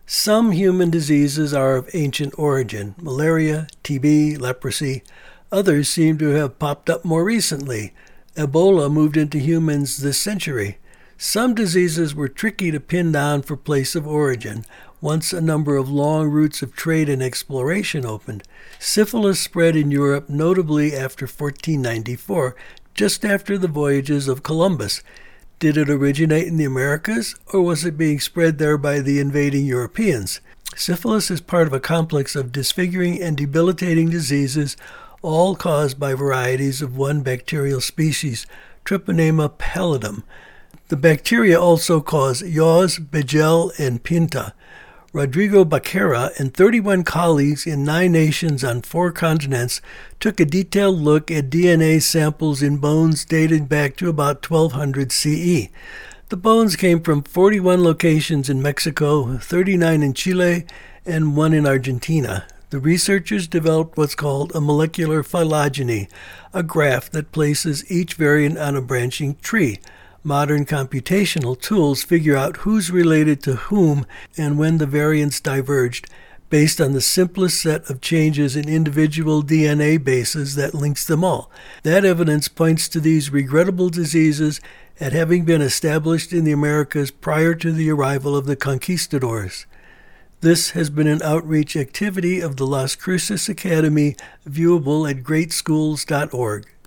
Some human diseases are of ancient origin: malaria, TB, leprosy. Others seem to have popped up more recently. Ebola moved into humans this century. Some diseases were tricky to pin down for place of origin, once a number of long routes of trade and exploration opened. Syphilis spread in Europe notably after 1494, just after the voyages of Columbus. Did it originate in the Americas, or was it being spread there by the invading Europeans? Syphilis is part of a complex of disfiguring and debilitating diseases, all caused by varieties of one bacterial species, Treponema pallidum. The bacteria also cause yaws, Begel, and Pinta. Rodrigo Baquera and 31 colleagues in 9 nations on 4 continents took a detailed look at DNA samples in bones dated back to about 1200 CE. The bones came from 41 locations in Mexico, 39 in Chile, and 1 in Argentina. The researchers developed what's called a molecular phylogeny, a graph that places each variant on a branching tree. Modern computational tools figure out who's related to whom and when the variants diverged, based on the simplest set of changes in individual DNA bases that links them all. That evidence points to these regrettable diseases as having been established in the Americas prior to the arrival of the conquistadors. This has been an outreach activity of the Las Cruces Academy, viewable at greatschools.org.